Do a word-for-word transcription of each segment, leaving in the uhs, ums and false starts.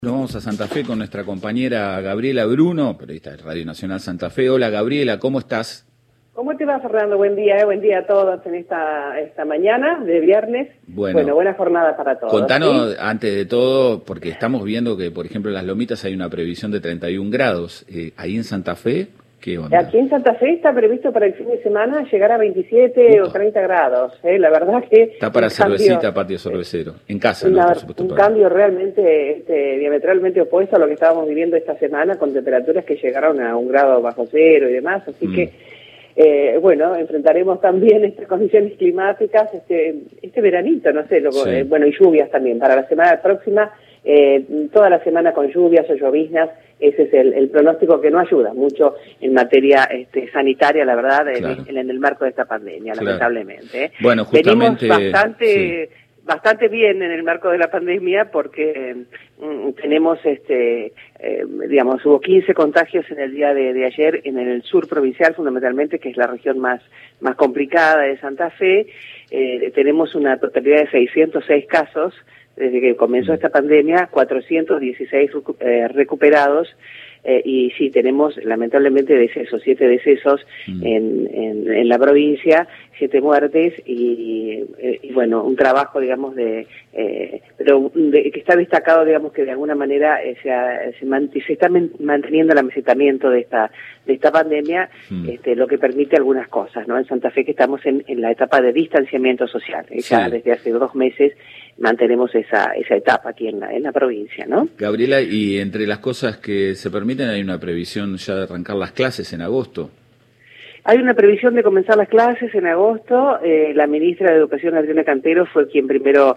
Nos vamos a Santa Fe con nuestra compañera Gabriela Bruno, periodista de Radio Nacional Santa Fe. Hola Gabriela, ¿cómo estás? ¿Cómo te va, Fernando? Buen día, eh? buen día a todos en esta esta mañana de viernes. Bueno, bueno buena jornada para todos. Contanos, ¿sí? Antes de todo, porque estamos viendo que, por ejemplo, en Las Lomitas hay una previsión de treinta y un grados. Eh, ¿Ahí en Santa Fe qué onda? Aquí en Santa Fe está previsto para el fin de semana llegar a veintisiete Upa. o treinta grados. ¿eh? La verdad que... Está para cervecita, cambio, patio cervecero. En casa, ¿no? La, Por supuesto, un para... cambio realmente este, diametralmente opuesto a lo que estábamos viviendo esta semana, con temperaturas que llegaron a un grado bajo cero y demás. Así mm. que... Eh, bueno, enfrentaremos también estas condiciones climáticas, este este veranito, no sé, lo, sí. eh, bueno, y lluvias también. Para la semana próxima, eh, toda la semana con lluvias o lloviznas, ese es el, el pronóstico que no ayuda mucho en materia este, sanitaria, la verdad, claro. en, en el marco de esta pandemia, claro. lamentablemente. ¿eh? Bueno, justamente... Venimos bastante... Sí. bastante bien en el marco de la pandemia porque eh, tenemos, este eh, digamos, hubo quince contagios en el día de, de ayer en el sur provincial, fundamentalmente, que es la región más más complicada de Santa Fe. Eh, tenemos una totalidad de seiscientos seis casos desde que comenzó esta pandemia, cuatrocientos dieciséis eh, recuperados. Eh, y sí, tenemos lamentablemente decesos, siete decesos mm. en, en, en la provincia, siete muertes y, eh, y bueno, un trabajo, digamos, de, eh, pero de, que está destacado, digamos, que de alguna manera eh, se, ha, se, man, se está manteniendo el amesetamiento de esta de esta pandemia, mm. este, lo que permite algunas cosas, ¿no? En Santa Fe que estamos en, en la etapa de distanciamiento social, ¿eh? ya sí. desde hace dos meses mantenemos esa esa etapa aquí en la, en la provincia, ¿no? Gabriela, y entre las cosas que se permiten hay una previsión ya de arrancar las clases en agosto. Hay una previsión de comenzar las clases en agosto. Eh, la ministra de Educación, Adriana Cantero, fue quien primero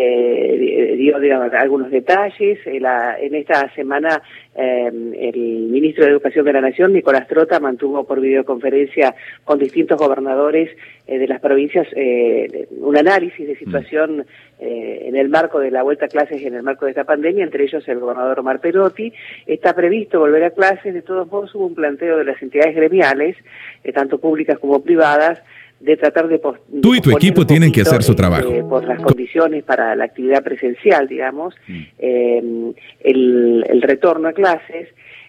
eh, dio, digamos, algunos detalles. Eh, la, en esta semana eh, el ministro de Educación de la Nación, Nicolás Trota, mantuvo por videoconferencia con distintos gobernadores eh, de las provincias eh, un análisis de situación mm. eh, en el marco de la vuelta a clases y en el marco de esta pandemia, entre ellos el gobernador Omar Perotti. Está previsto volver a clases. De todos modos, hubo un planteo de las entidades gremiales, eh, tanto públicas como privadas, de tratar de... Post Tú y tu equipo tienen que hacer su trabajo. Eh, por las condiciones para la actividad presencial, digamos, mm. eh, el, el retorno a clases.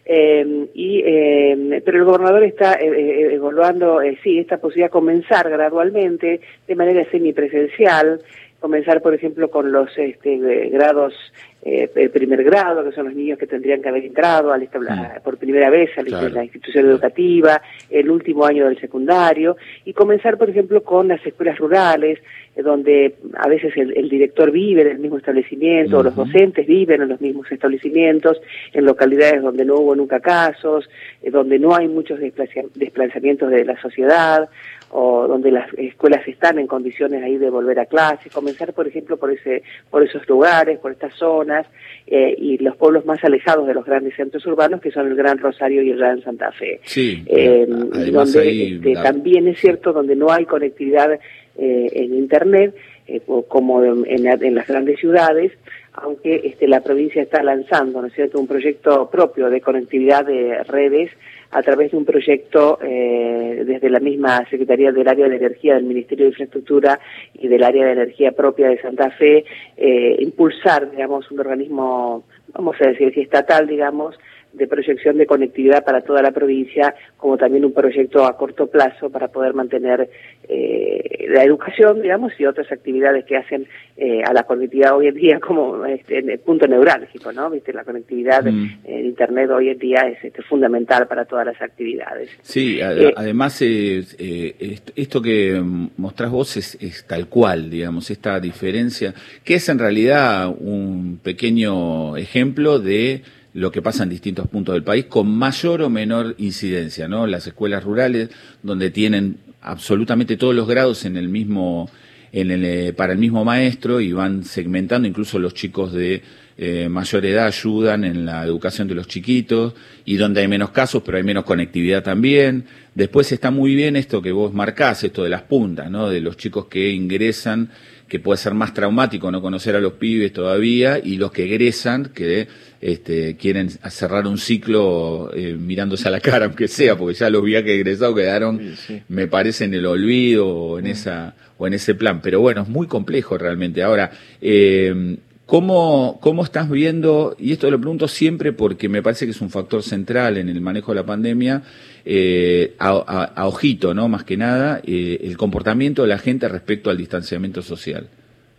Eh, y eh, pero el gobernador está eh, evaluando, eh, sí, esta posibilidad de comenzar gradualmente, de manera semipresencial, comenzar, por ejemplo, con los este, grados, eh, el primer grado, que son los niños que tendrían que haber entrado al mm. por primera vez a la, claro. la institución educativa, el último año del secundario, y comenzar, por ejemplo, con las escuelas rurales, eh, donde a veces el, el director vive en el mismo establecimiento, uh-huh. o los docentes viven en los mismos establecimientos, en localidades donde no hubo nunca casos, eh, donde no hay muchos desplaza- desplazamientos de la sociedad, o donde las escuelas están en condiciones ahí de volver a clase, comenzar, por ejemplo, por ese por esos lugares, por estas zonas, eh, y los pueblos más alejados de los grandes centros urbanos, que son el Gran Rosario y el Gran Santa Fe. Sí, eh, donde ahí, este, la... también es cierto, donde no hay conectividad eh, en Internet, eh, como en, en, en las grandes ciudades, aunque este, la provincia está lanzando, ¿no es cierto?, un proyecto propio de conectividad de redes a través de un proyecto eh, desde la misma Secretaría del Área de Energía del Ministerio de Infraestructura y del Área de Energía propia de Santa Fe, eh, impulsar, digamos, un organismo, vamos a decir, estatal, digamos, de proyección de conectividad para toda la provincia, como también un proyecto a corto plazo para poder mantener eh, la educación, digamos, y otras actividades que hacen eh, a la conectividad hoy en día como este, en el punto neurálgico, ¿no? Viste, la conectividad mm. en Internet hoy en día es este, fundamental para todas las actividades. Sí, a, eh, además eh, eh, esto que mostrás vos es, es tal cual, digamos, esta diferencia, que es en realidad un pequeño ejemplo de lo que pasa en distintos puntos del país, con mayor o menor incidencia, ¿no? Las escuelas rurales, donde tienen absolutamente todos los grados en el mismo, en el, eh, para el mismo maestro, y van segmentando, incluso los chicos de eh, mayor edad ayudan en la educación de los chiquitos, y donde hay menos casos, pero hay menos conectividad también. Después está muy bien esto que vos marcás, esto de las puntas, ¿no? De los chicos que ingresan, que puede ser más traumático no conocer a los pibes todavía, y los que egresan, que este, quieren cerrar un ciclo eh, mirándose a la cara, aunque sea, porque ya los viajes egresados quedaron, sí, sí. me parece, en el olvido o en, mm. esa, o en ese plan. Pero bueno, es muy complejo realmente. Ahora, eh, ¿Cómo, ¿Cómo estás viendo, y esto lo pregunto siempre porque me parece que es un factor central en el manejo de la pandemia, eh, a, a, a ojito, ¿no? Más que nada, eh, el comportamiento de la gente respecto al distanciamiento social?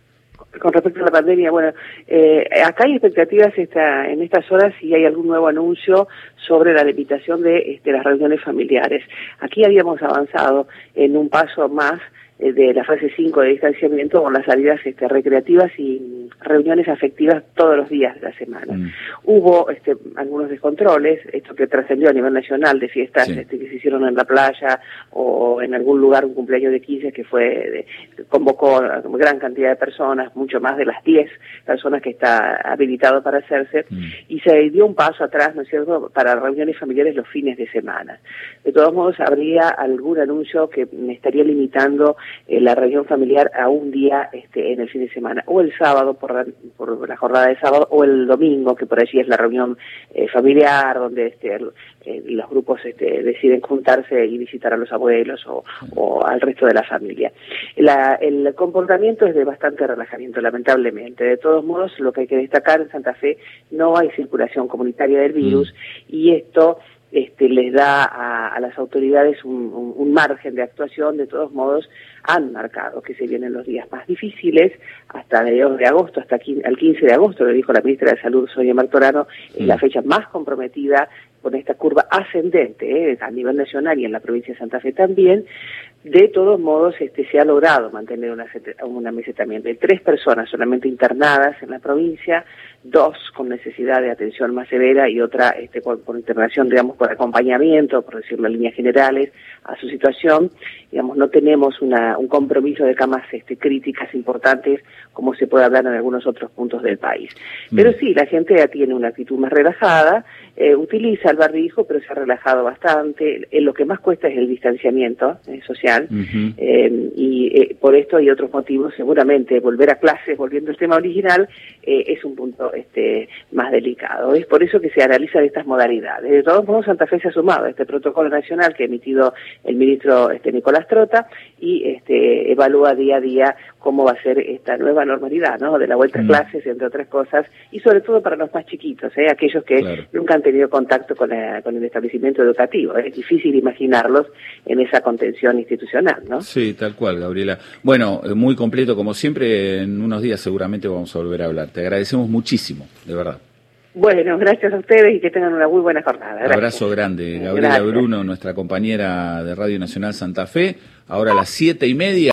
Con respecto a la pandemia, bueno, eh, acá hay expectativas esta, en estas horas si hay algún nuevo anuncio sobre la limitación de este, las reuniones familiares. Aquí habíamos avanzado en un paso más eh, de la fase cinco de distanciamiento con las salidas este, recreativas y reuniones afectivas todos los días de la semana. Mm. Hubo este, algunos descontroles, esto que trascendió a nivel nacional de fiestas sí. este, que se hicieron en la playa o en algún lugar, un cumpleaños de quince que fue de, convocó a gran cantidad de personas, mucho más de las diez personas que está habilitado para hacerse, mm. y se dio un paso atrás, ¿no es cierto?, para reuniones familiares los fines de semana. De todos modos, habría algún anuncio que me estaría limitando eh, la reunión familiar a un día este, en el fin de semana, o el sábado por la, por la jornada de sábado, o el domingo, que por allí es la reunión eh, familiar, donde este, el, eh, los grupos este, deciden juntarse y visitar a los abuelos o, o al resto de la familia. La, el comportamiento es de bastante relajamiento, lamentablemente. De todos modos, lo que hay que destacar en Santa Fe, no hay circulación comunitaria del virus, mm. y esto este, les da a, a las autoridades un, un, un margen de actuación. De todos modos, han marcado que se vienen los días más difíciles, hasta mediados de agosto, hasta el quince de agosto, lo dijo la ministra de Salud, Sonia Martorano, es la fecha más comprometida con esta curva ascendente, eh, a nivel nacional y en la provincia de Santa Fe también. De todos modos, este, se ha logrado mantener una, un amesetamiento de tres personas solamente internadas en la provincia, dos con necesidad de atención más severa y otra este, por, por internación, digamos, por acompañamiento, por decirlo en líneas generales, a su situación. Digamos, no tenemos una, un compromiso de camas este, críticas importantes como se puede hablar en algunos otros puntos del país. Pero sí, la gente ya tiene una actitud más relajada, eh, utiliza el barbijo, pero se ha relajado bastante. Eh, lo que más cuesta es el distanciamiento eh, social, uh-huh. eh, y eh, por esto y otros motivos, seguramente volver a clases, volviendo al tema original, eh, es un punto este, más delicado. Es por eso que se analizan estas modalidades. De todos modos, Santa Fe se ha sumado a este protocolo nacional que ha emitido el ministro este, Nicolás Trota, y este, evalúa día a día cómo va a ser esta nueva normalidad, ¿no?, de la vuelta mm. a clases, entre otras cosas, y sobre todo para los más chiquitos, ¿eh?, aquellos que claro. nunca han tenido contacto con, la, con el establecimiento educativo. ¿eh? Es difícil imaginarlos en esa contención institucional, ¿no? Sí, tal cual, Gabriela. Bueno, muy completo como siempre. En unos días seguramente vamos a volver a hablar. Te agradecemos muchísimo, de verdad. Bueno, gracias a ustedes y que tengan una muy buena jornada. Gracias. Abrazo grande. Gabriela gracias. Bruno, nuestra compañera de Radio Nacional Santa Fe, ahora a las siete y media.